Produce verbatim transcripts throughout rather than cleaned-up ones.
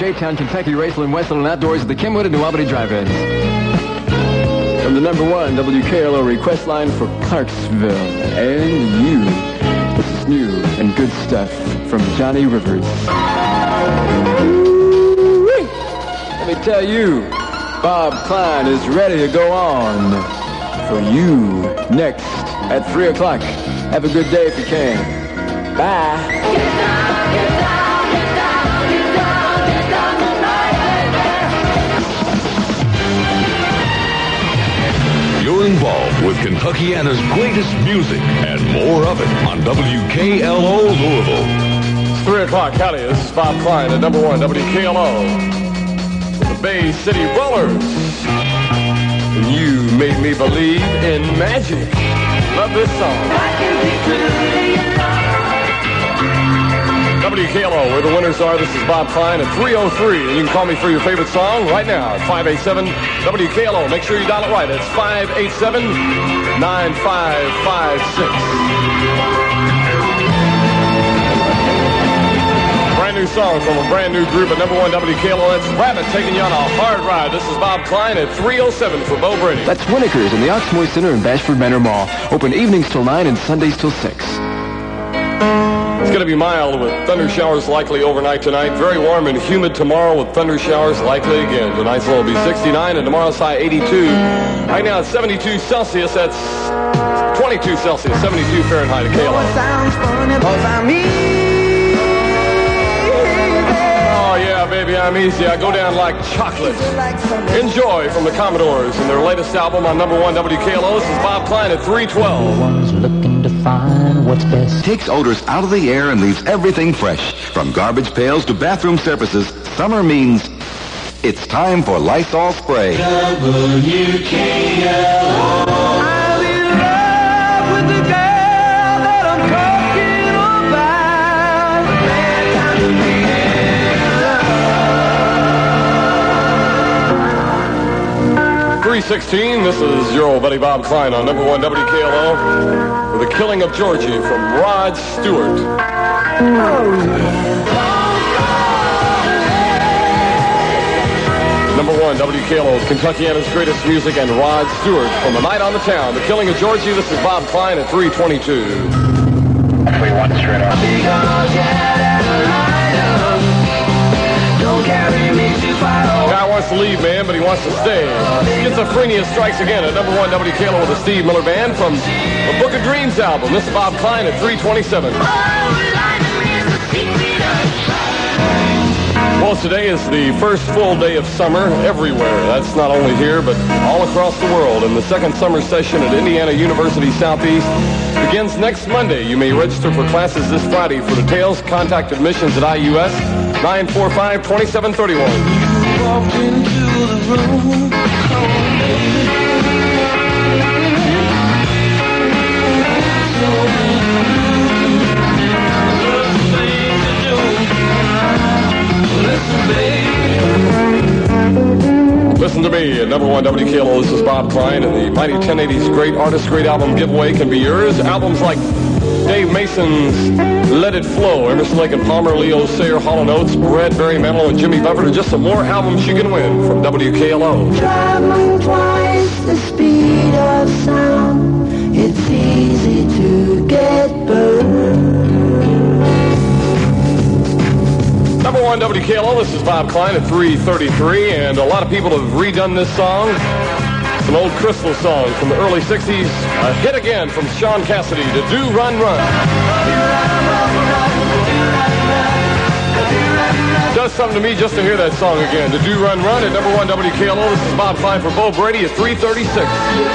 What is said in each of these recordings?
J-Town, Kentucky, Raceland, Westland, and outdoors at the Kenwood and New Albany Drive-Ins. From the number one W K L O request line for Clarksville and you, this is new and good stuff from Johnny Rivers. Woo-wee. Let me tell you, Bob Klein is ready to go on for you next at three o'clock. Have a good day if you can. Bye. Get down, get down, get down, get down, get down tonight, baby. You're involved with Kentuckiana's greatest music and more of it on W K L O Louisville. It's three o'clock. Howdy, this is Bob Klein at number one W K L O. The Bay City Rollers. And you made me believe in magic. Love this song. I can be true to your love. W K L O, where the winners are. This is Bob Klein at three oh three. And you can call me for your favorite song right now at five eight seven W K L O. Make sure you dial it right. It's five eight seven, nine five five six. Brand new song from a brand new group at number one W K L O. That's Rabbit taking you on a hard ride. This is Bob Klein at three oh seven for Bo Brady. That's Winnikers in the Oxmoor Center in Bashford Manor Mall. Open evenings till nine and Sundays till six. It's going to be mild with thunder showers likely overnight tonight. Very warm and humid tomorrow with thunder showers likely again. Tonight's low will be sixty-nine and tomorrow's high eighty-two. Right now it's seventy-two Celsius. That's twenty-two Celsius, seventy-two Fahrenheit at K L O. Sounds funny, cause I'm easy. Oh yeah, baby, I'm easy. I go down like chocolate. Enjoy from the Commodores and their latest album on number one W K L O. This is Bob Klein at three twelve. Looking to find what's best. Takes odors out of the air and leaves everything fresh. From garbage pails to bathroom surfaces, summer means it's time for Lysol Spray. W K L O. I'm in love with the girl that I'm talking about. Bad time to be in love. three sixteen, this is your old buddy Bob Klein on number one W K L O for The Killing of Georgie from Rod Stewart. Oh, yeah. Number one W K L O, Kentuckiana's greatest music, and Rod Stewart from A Night on the Town. The Killing of Georgie, this is Bob Klein at three twenty-two. Actually, one straight on. Don't carry me too far. Guy wants to leave, man, but he wants to stay. Schizophrenia strikes again at number one W K L O with the Steve Miller Band from the Book of Dreams album. This is Bob Klein at three twenty-seven. Well, today is the first full day of summer everywhere. That's not only here, but all across the world. And the second summer session at Indiana University Southeast begins next Monday. You may register for classes this Friday. For details, contact admissions at I U S nine four five, two seven three one. Walked into the room, Listen to me at number one W K L O. This is Bob Klein, and the Mighty ten eighties Great Artist Great Album giveaway can be yours. Albums like Dave Mason's Let It Flow, Emerson, Lake and Palmer, Leo Sayer, Hall and Oates, Brad Barry Manilow, and Jimmy Buffett, and just some more albums you can win from W K L O. traveling twice the speed of sound. It's easy to get burned. Number one W K L O, this is Bob Klein at three thirty-three, and a lot of people have redone this song. It's an old Crystal song from the early sixties. A hit again from Sean Cassidy to Do Run Run. Does something to me just to hear that song again. To Do Run Run at number one W K L O. This is Bob Klein for Bo Brady at three thirty-six.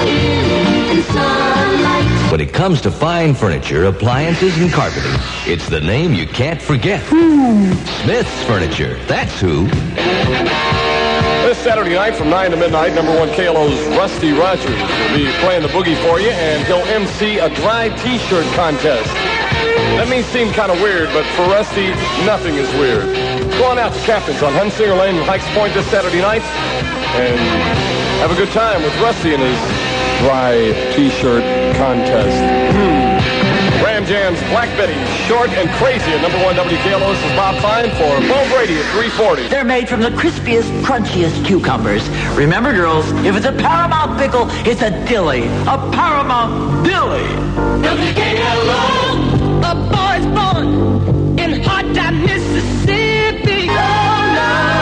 When it comes to fine furniture, appliances, and carpeting, it's the name you can't forget. Smith's Furniture. That's who. This Saturday night from nine to midnight, number one K L O's Rusty Rogers will be playing the boogie for you, and he'll M C a dry T-shirt contest. That may seem kind of weird, but for Rusty, nothing is weird. Go on out to Captain's on Hunsinger Lane in Hikes Point this Saturday night, and have a good time with Rusty and his dry T-shirt contest. Hmm. Ram Jam's Black Betty, Short and Crazy at number one W K L O. This is Bob Klein for Bo Brady at three forty. They're made from the crispiest, crunchiest cucumbers. Remember, girls, if it's a Paramount pickle, it's a dilly. A Paramount dilly. W K L O, a boy's born in hot time, Mississippi. Oh, no.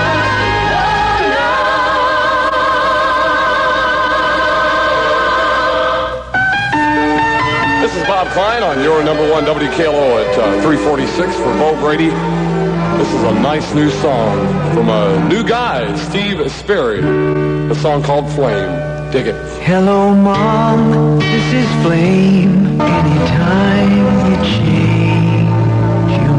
This is Bob Klein on your number one W K L O at uh, three forty-six for Bo Brady. This is a nice new song from a new guy, Steve Sperry. A song called Flame. Dig it. Hello, Mom, this is Flame. Anytime you change your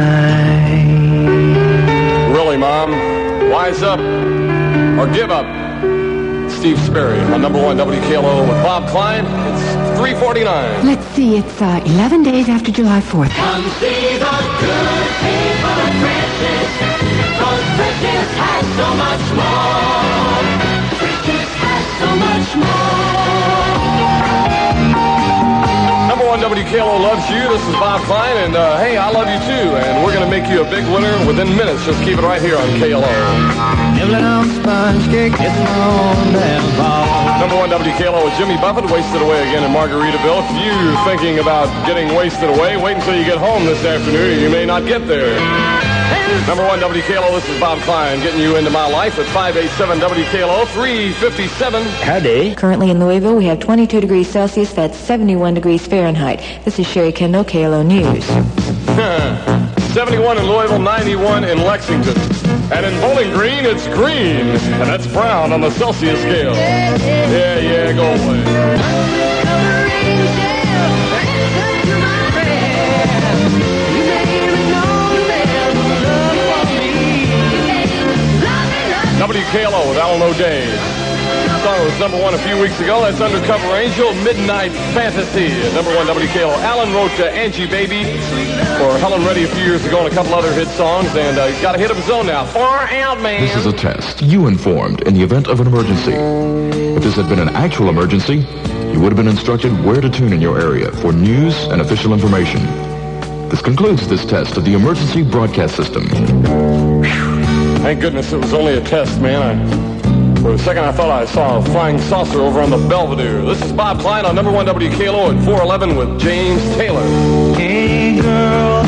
mind. Really, Mom? Wise up or give up. Steve Sperry on number one W K L O with Bob Klein. It's three forty-nine. Let's see, it's uh, eleven days after July fourth. Come see the good people of Bridges, 'cause Bridges has so much more. Bridges has so much more. Number one W K L O loves you. This is Bob Klein, and uh, hey, I love you too. And we're going to make you a big winner within minutes. Just keep it right here on K L O. Nibbling on sponge cake, getting on that ball. Number one W K L O with Jimmy Buffett, wasted away again in Margaritaville. If you thinking about getting wasted away, wait until you get home this afternoon. You may not get there. Number one W K L O, this is Bob Klein, getting you into my life at five eighty-seven W K L O, three fifty-seven. Howdy. Currently in Louisville, we have twenty-two degrees Celsius. That's seventy-one degrees Fahrenheit. This is Sherry Kendall, K L O News. seventy-one in Louisville, ninety-one in Lexington. And in Bowling Green, it's green. And that's brown on the Celsius scale. Yeah, yeah, go away. W K L O with Alan O'Day. The song was number one a few weeks ago. That's Undercover Angel, Midnight Fantasy. At number one W K L O. Alan wrote uh, Angie Baby for Helen Reddy a few years ago and a couple other hit songs. And uh, he's got a hit of his own now. Far Out Man. This is a test. You informed in the event of an emergency. If this had been an actual emergency, you would have been instructed where to tune in your area for news and official information. This concludes this test of the emergency broadcast system. Thank goodness it was only a test, man. I, for a second, I thought I saw a flying saucer over on the Belvedere. This is Bob Klein on number one W K L O at four eleven with James Taylor. Hey, girl.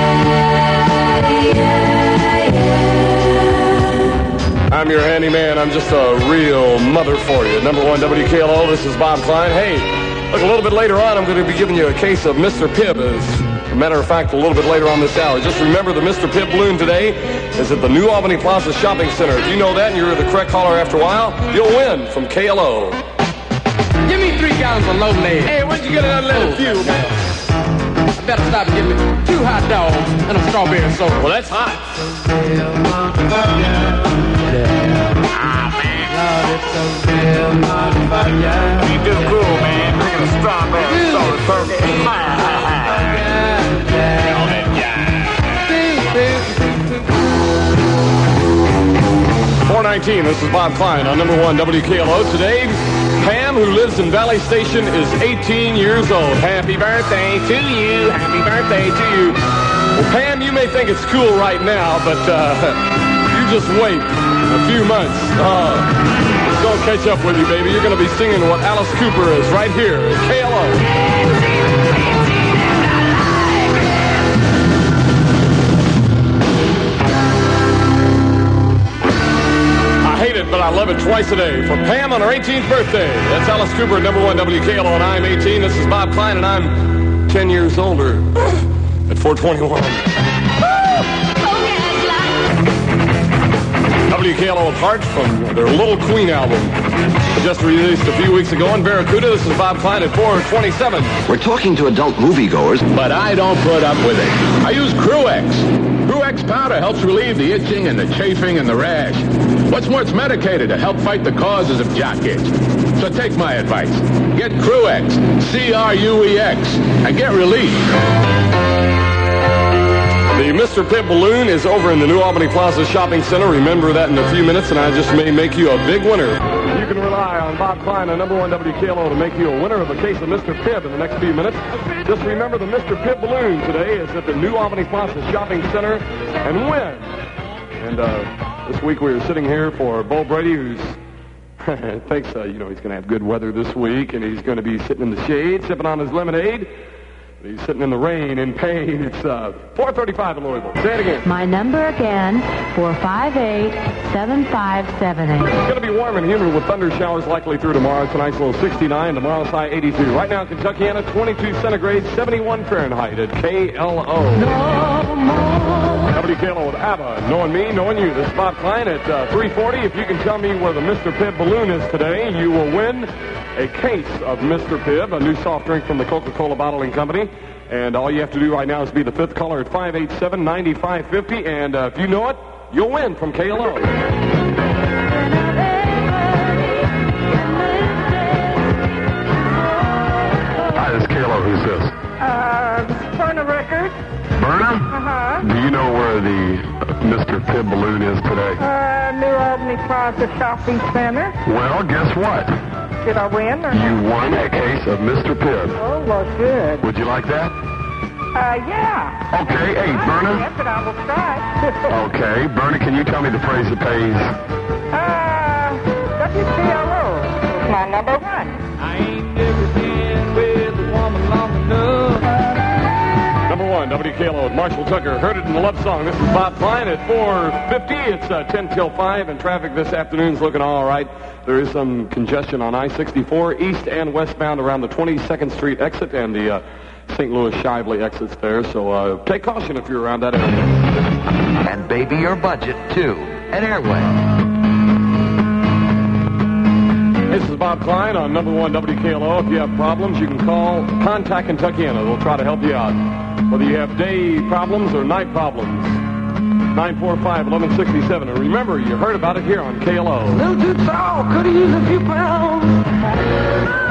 I'm your handyman. I'm just a real mother for you. Number one W K L O, this is Bob Klein. Hey, look, a little bit later on, I'm going to be giving you a case of Mister Pibb. As a matter of fact, a little bit later on this hour. Just remember the Mister Pibb balloon today is at the New Albany Plaza Shopping Center. If you know that and you're the correct caller after a while, you'll win from K L O. Give me three gallons of low lead. Hey, when'd you get an unleaded fuel, man? I better stop and get me two hot dogs and a strawberry soda. Well, that's hot. Ah, man. Lord, it's so good, motherfucker. You do cool, man. Bringing a strawberry soda for four nineteen, this is Bob Klein on number one W K L O. Today, Pam, who lives in Valley Station, is eighteen years old. Happy birthday to you. Happy birthday to you. Well, Pam, you may think it's cool right now, but uh, you just wait a few months. Uh, it's going to catch up with you, baby. You're going to be singing what Alice Cooper is right here at K L O. But I love it twice a day. For Pam on her eighteenth birthday. That's Alice Cooper at number one W K L O, and I'm eighteen. This is Bob Klein, and I'm ten years older at four twenty-one. W K L O Heart from their Little Queen album. Just released a few weeks ago in Barracuda. This is Bob Klein at four twenty-seven. We're talking to adult moviegoers. But I don't put up with it. I use Crew-X. Crew-X powder helps relieve the itching and the chafing and the rash. What's more, it's medicated to help fight the causes of jock itch. So take my advice. Get Crew-X, C R U E X, and get relief. The Mister Pibb balloon is over in the New Albany Plaza Shopping Center. Remember that in a few minutes, and I just may make you a big winner. You can rely on Bob Klein on number one W K L O to make you a winner of a case of Mister Pibb in the next few minutes. Just remember the Mister Pibb balloon today is at the New Albany Plaza Shopping Center and win. And uh, this week we were sitting here for Bo Brady, who's thinks uh, you know he's going to have good weather this week, and he's going to be sitting in the shade, sipping on his lemonade. He's sitting in the rain in pain. It's uh, four thirty-five in Louisville. Say it again. My number again, four five eight, seven five seven eight. It's going to be warm and humid with thunder showers likely through tomorrow. Tonight's low sixty-nine, tomorrow's high eighty-two. Right now, Kentuckiana, twenty-two centigrade, seventy-one Fahrenheit at K L O. No more. W K L O with ABBA. Knowing me, knowing you. This is Bob Klein at uh, three forty. If you can tell me where the Mister Pibb balloon is today, you will win a case of Mister Pibb, a new soft drink from the Coca-Cola Bottling Company. And all you have to do right now is be the fifth caller at five eight seven, nine five five zero. And uh, if you know it, you'll win from K L O. Hi, this is K L O. Who's this? Uh, Burner Records. Berna? Uh-huh. Do you know where the uh, Mister Pibb balloon is today? Uh, New Albany Plaza Shopping Center. Well, guess what? Did I win or You won a case of Mister Pibb. Oh, well, good. Would you like that? Uh, yeah. Okay, hey, Berna. Yes, but I will try. Okay, Berna, can you tell me the phrase that pays? Uh, W K L O is my number one. I ain't never been with a woman long enough. Number one, W K L O with Marshall Tucker. Heard it in the love song. This is Bob Klein at four fifty. It's uh, ten till five, and traffic this afternoon's looking all right. There is some congestion on I sixty-four, east and westbound around the twenty-second Street exit and the uh, Saint Louis Shively exits there. So uh, take caution if you're around that area. And baby, your budget, too. At Airway. This is Bob Klein on number one W K L O. If you have problems, you can call Contact Kentuckiana. They'll try to help you out. Whether you have day problems or night problems. nine four five, eleven sixty-seven. And remember, you heard about it here on K L O. Little too tall, could have used a few pounds.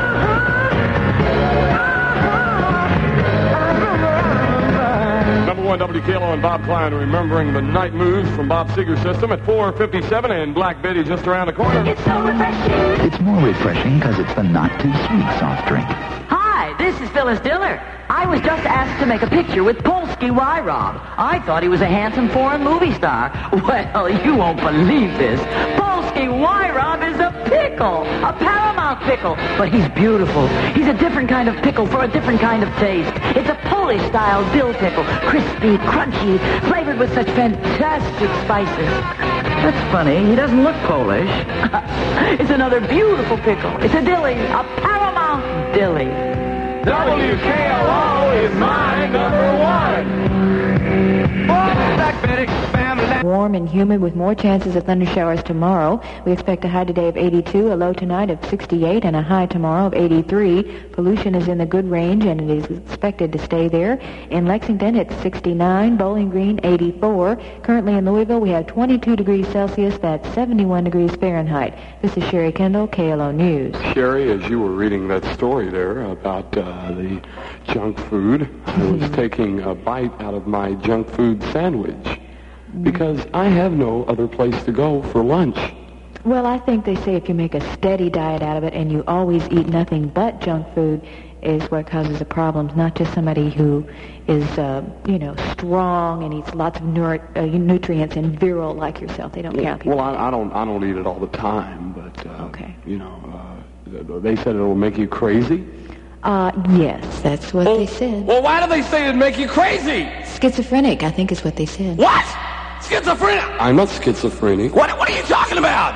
Number one W K L O and Bob Klein remembering the night moves from Bob Seger's system at four fifty-seven, and Black Betty just around the corner. It's so refreshing. It's more refreshing because it's the not-too-sweet soft drink. Hi, this is Phyllis Diller. I was just asked to make a picture with Polsky Y-Rob. I thought he was a handsome foreign movie star. Well, you won't believe this. Polsky Y-Rob is a pickle, a Paramount pickle. But he's beautiful. He's a different kind of pickle for a different kind of taste. It's a Polish-style dill pickle, crispy, crunchy, flavored with such fantastic spices. That's funny. He doesn't look Polish. It's another beautiful pickle. It's a dilly, a Paramount dilly. W K L O is my number one. Black Betty family. Warm and humid with more chances of thunder showers tomorrow. We expect a high today of eighty-two, a low tonight of sixty-eight, and a high tomorrow of eighty-three. Pollution is in the good range, and it is expected to stay there. In Lexington, it's sixty-nine. Bowling Green, eighty-four. Currently in Louisville, we have twenty-two degrees Celsius. That's seventy-one degrees Fahrenheit. This is Sherry Kendall, K L O News. Sherry, as you were reading that story there about uh, the junk food, I was taking a bite out of my junk food sandwich because I have no other place to go for lunch. Well, I think they say if you make a steady diet out of it and you always eat nothing but junk food is what causes the problems, not just somebody who is, uh, you know, strong and eats lots of nutri- uh, nutrients and virile like yourself. They don't count people. Well, I, I don't I don't eat it all the time, but, uh, okay. you know, uh, they said it'll make you crazy. Uh, yes, that's what well, they said. Well, why do they say it'd make you crazy? Schizophrenic, I think is what they said. What? Schizophrenic? I'm not schizophrenic. What, what are you talking about?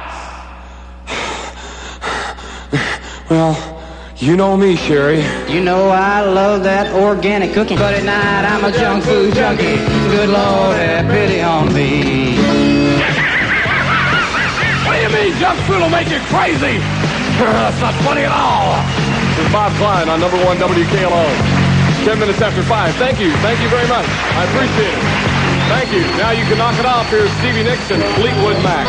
Well, you know me, Sherry. You know I love that organic cooking, but at night I'm a junk food junkie. Good Lord, have pity on me. What do you mean junk food will make you crazy? That's not funny at all. This is Bob Klein on number one W K L O. Ten minutes after five. Thank you. Thank you very much. I appreciate it. Thank you. Now you can knock it off. Here's Stevie Nicks and Fleetwood Mac.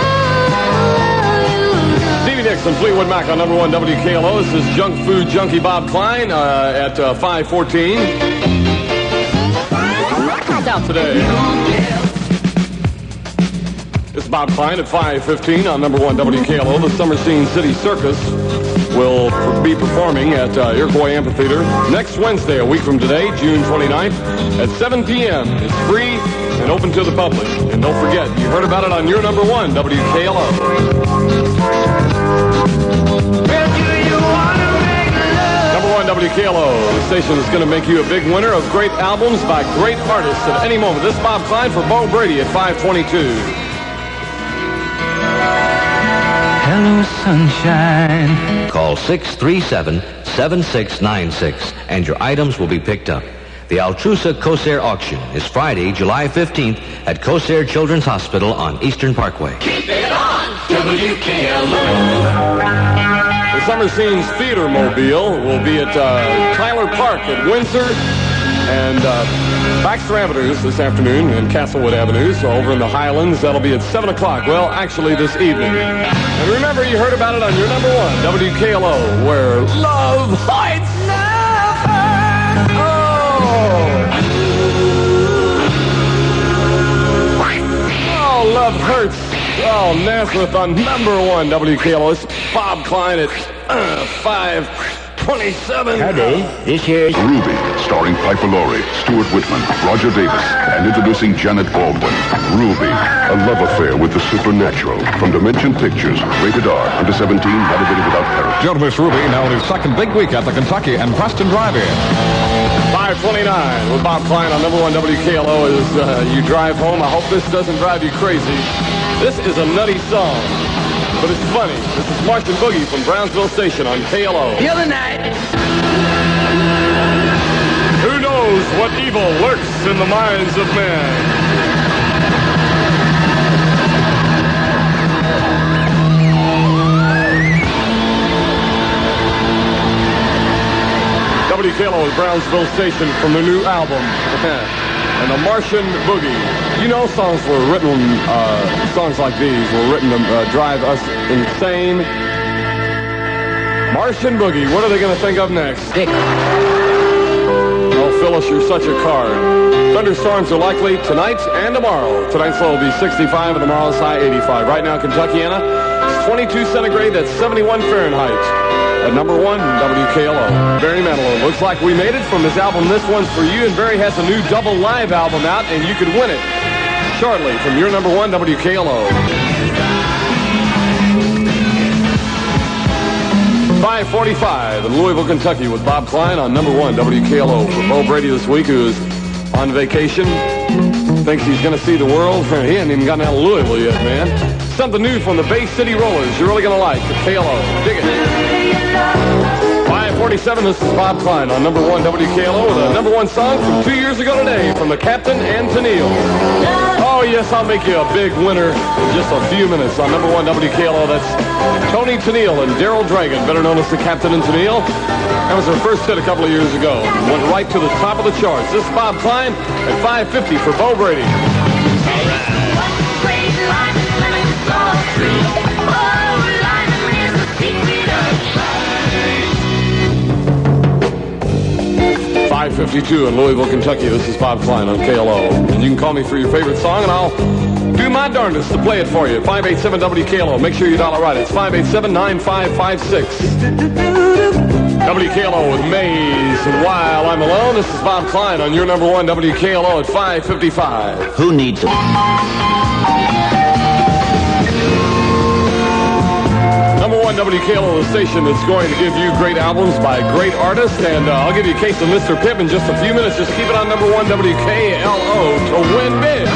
Stevie Nicks and Fleetwood Mac on number one W K L O. This is Junk Food Junkie Bob Klein uh, at uh, five fourteen. Out today. It's Bob Klein at five fifteen on number one W K L O. The Summer Scene City Circus will be performing at uh, Iroquois Amphitheater next Wednesday, a week from today, June twenty-ninth, at seven p.m. It's free and open to the public. And don't forget, you heard about it on your number one W K L O. Number one W K L O, the station is going to make you a big winner of great albums by great artists at any moment. This is Bob Klein for Bo Brady at five twenty-two. Hello, sunshine. Call six three seven, seven six nine six and your items will be picked up. The Altrusa Kosair auction is Friday, July fifteenth at Kosair Children's Hospital on Eastern Parkway. Keep it on W K L O. The Summer Scenes Theater Mobile will be at uh, Tyler Park at Windsor and uh, Baxter Avenues this afternoon and Castlewood Avenues. So over in the Highlands, that'll be at seven o'clock. Well, actually this evening. And remember, you heard about it on your number one, W K L O, where love hides. Love hides. Oh. Oh, love hurts. Oh, Nazareth on number one, W K L O. It's Bob Klein at uh, five twenty-seven. Howdy, this here's Ruby, starring Piper Laurie, Stuart Whitman, Roger Davis, and introducing Janet Baldwin. Ruby, a love affair with the supernatural. From Dimension Pictures, rated R, under seventeen, not available without parent. Don't miss Ruby now in his second big week at the Kentucky and Preston Drive-In. five twenty-nine with Bob Klein on number one W K L O as uh, you drive home. I hope this doesn't drive you crazy. This is a nutty song, but it's funny. This is March and Boogie from Brownsville Station on K L O. Feel the night. Who knows what evil lurks in the minds of men? W K L O is Brownsville Station from the new album, and the Martian Boogie. You know, songs were written, uh, songs like these were written to uh, drive us insane. Martian Boogie, what are they going to think of next? Dick. Oh, Phyllis, you're such a card. Thunderstorms are likely tonight and tomorrow. Tonight's low will be sixty-five and tomorrow's high eighty-five. Right now, Kentuckiana, it's twenty-two centigrade, that's seventy-one Fahrenheit. At number one, W K L O. Barry Manilow. Looks like we made it from his album This One's For You, and Barry has a new double live album out, and you could win it shortly from your number one, W K L O. five forty-five in Louisville, Kentucky with Bob Klein on number one, W K L O. For Bo Brady this week, who is on vacation, thinks he's going to see the world. He hasn't even gotten out of Louisville yet, man. Something new from the Bay City Rollers you're really going to like at K L O. Dig it. five forty-seven, this is Bob Klein on number one W K L O with a number one song from two years ago today from the Captain and Tennille. Oh, yes, I'll make you a big winner in just a few minutes on number one W K L O. That's Tony Tennille and Daryl Dragon, better known as the Captain and Tennille. That was their first hit a couple of years ago. Went right to the top of the charts. This is Bob Klein at five fifty for Bo Brady. five fifty-two in Louisville, Kentucky. This is Bob Klein on K L O. And you can call me for your favorite song, and I'll do my darndest to play it for you. five eight seven W K L O. Make sure you dial it right. It's five eight seven, nine five five six. W K L O with Maze. And While I'm Alone, this is Bob Klein on your number one, W K L O at five fifty-five. Who needs it? Number one W K L O, the station that's going to give you great albums by great artists. And uh, I'll give you a case of Mister Pibb in just a few minutes. Just keep it on number one W K L O to win big.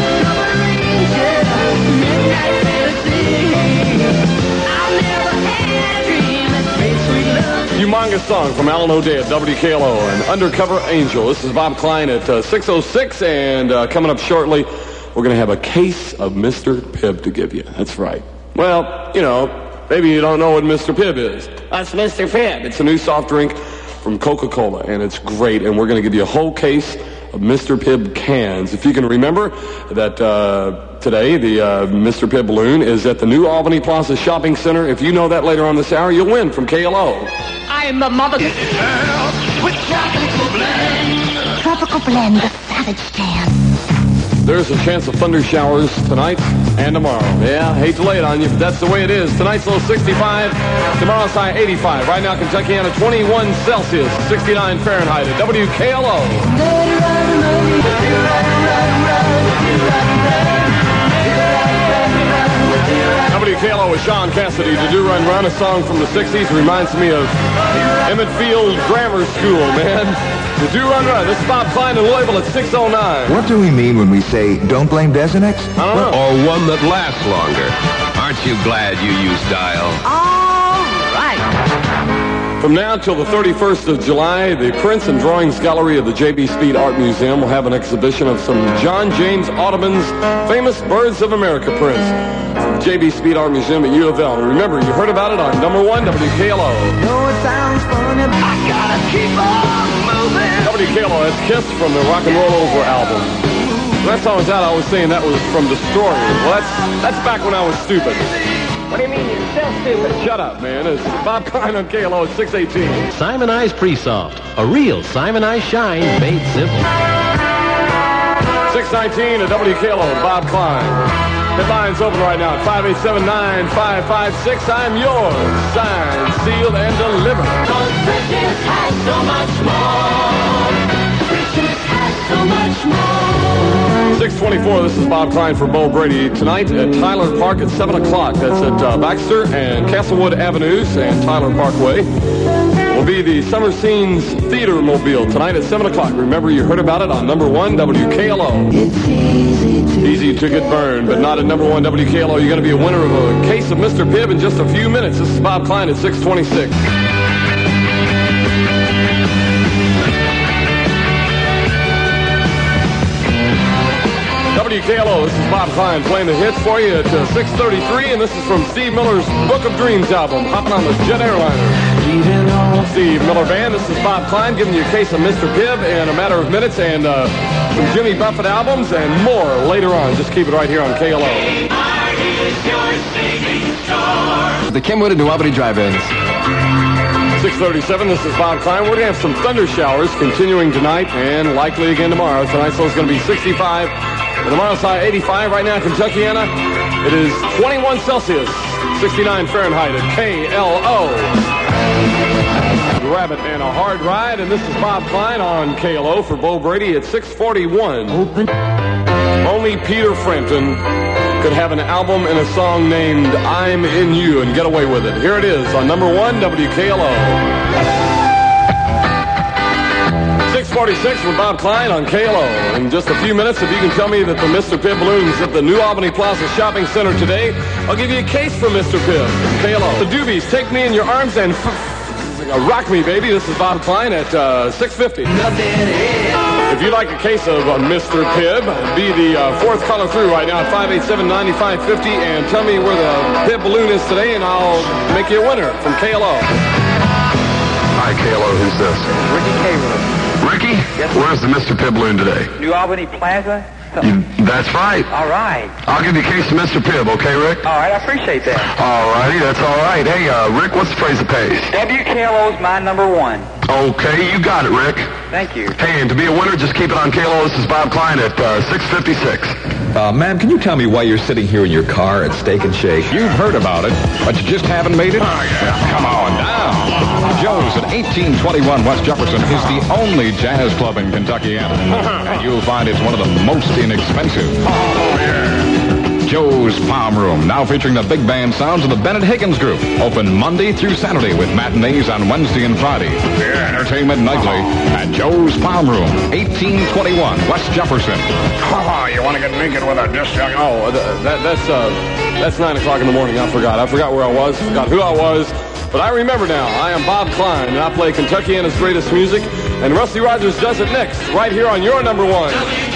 Humongous song from Alan O'Day at W K L O and Undercover Angel. This is Bob Klein at uh, six oh six, and uh, coming up shortly, we're going to have a case of Mister Pibb to give you. That's right. Well, you know, maybe you don't know what Mister Pibb is. That's Mister Pibb. It's a new soft drink from Coca-Cola, and it's great, and we're going to give you a whole case of Mister Pibb cans. If you can remember that uh, today, the uh, Mister Pibb balloon is at the new Albany Plaza Shopping Center. If you know that later on this hour, you'll win from K L O. I'm the mother with tropical blend. Tropical blend, the savage tan. there's a chance of thunder showers tonight and tomorrow. Yeah, hate to lay it on you, but that's the way it is. Tonight's low sixty-five, tomorrow's high eighty-five. Right now, Kentuckiana twenty-one Celsius, sixty-nine Fahrenheit at W K L O. W K L O with Sean Cassidy, to Do Run Run, a song from the sixties. Reminds me of Emmett Field Grammar School, man. To Do Run Run. This is Bob Klein and Louisville at six oh nine. What do we mean when we say, don't blame Desenex? I don't know. Or one that lasts longer. Aren't you glad you used Dial? All right. From now till the thirty-first of July, the Prints and Drawings Gallery of the J B. Speed Art Museum will have an exhibition of some John James Audubon's famous Birds of America prints. From J B. Speed Art Museum at U of L. And remember, you heard about it on number one W K L O. No, it sounds funny, but I gotta keep on moving. W K L O, that's Kiss from the Rock and Roll Over album. When that song was out, I was saying that was from Destroyer. Well, that's, that's back when I was stupid. What do you mean you're still stupid? Shut up, man. It's Bob Klein on K L O at six eighteen. Simonized Pre-Soft. A real Simonized shine made simple. six nineteen at W K L O, Bob Klein. Headlines open right now at five eight seven, nine five five six. I'm yours. Signed, sealed, and delivered. Cause Bridges has so much more. Bridges has so much more. six twenty-four, this is Bob Klein for Bo Brady. Tonight at Tyler Park at seven o'clock. That's at uh, Baxter and Castlewood Avenues and Tyler Parkway. Will be the Summer Scenes Theater Mobile tonight at seven o'clock. Remember, you heard about it on number one W K L O. It's easy to, easy to get burned, but not at number one W K L O. You're going to be a winner of a case of Mister Pibb in just a few minutes. This is Bob Klein at six twenty-six. W K L O, this is Bob Klein playing the hits for you at uh, six thirty-three, and this is from Steve Miller's Book of Dreams album, hopping on the jet airliner. Steve Miller Band, this is Bob Klein giving you a case of Mister Pibb in a matter of minutes, and uh, some Jimmy Buffett albums and more later on. Just keep it right here on K L O. The Kenwood and New Albany Drive-Ins. six thirty-seven, this is Bob Klein. We're going to have some thunder showers continuing tonight and likely again tomorrow. Tonight's low is going to be sixty-five. And tomorrow's high eighty-five. Right now, Kentuckiana, it is twenty-one Celsius, sixty-nine Fahrenheit at K L O. Rabbit and a hard ride, and this is Bob Klein on K L O for Bo Brady at six forty-one. Open. Only Peter Frampton could have an album and a song named I'm In You and get away with it. Here it is on number one W K L O. six forty-six with Bob Klein on K L O. In just a few minutes, if you can tell me that the Mister Pibb balloons at the New Albany Plaza Shopping Center today, I'll give you a case for Mister Pibb. K L O. The Doobies, Take Me in Your Arms and f- f- Rock Me, Baby. This is Bob Klein at uh, six fifty. If you'd like a case of uh, Mister Pibb, be the uh, fourth caller through right now at five eight seven, nine five five zero and tell me where the Pibb balloon is today, and I'll make you a winner from K L O. Hi, K L O. Who's this? Ricky Cameron. Ricky? Yes. Where's the Mister Pibb balloon today? New Albany Plaza? You, that's right. All right. I'll give you a case of Mister Pibb, okay, Rick? All right, I appreciate that. All righty, that's all right. Hey, uh, Rick, what's the phrase of pace? W K L O's my number one. Okay, you got it, Rick. Thank you. Hey, and to be a winner, just keep it on K L O. This is Bob Klein at uh, six fifty-six. Uh, ma'am, can you tell me why you're sitting here in your car at Steak and Shake? You've heard about it, but you just haven't made it? Oh, yeah. Come on down. Joe's at eighteen twenty-one West Jefferson is the only jazz club in Kentuckiana. And you'll find it's one of the most inexpensive. Oh, yeah. Joe's Palm Room, now featuring the big band sounds of the Bennett Higgins Group. Open Monday through Saturday with matinees on Wednesday and Friday. Yeah, entertainment nightly at Joe's Palm Room, eighteen twenty-one West Jefferson. Oh, you want to get naked with a disc jockey? Oh, that, that's uh, that's nine o'clock in the morning. I forgot. I forgot where I was. Forgot who I was. But I remember now. I am Bob Klein, and I play Kentuckiana's greatest music. And Rusty Rogers does it next, right here on your number one.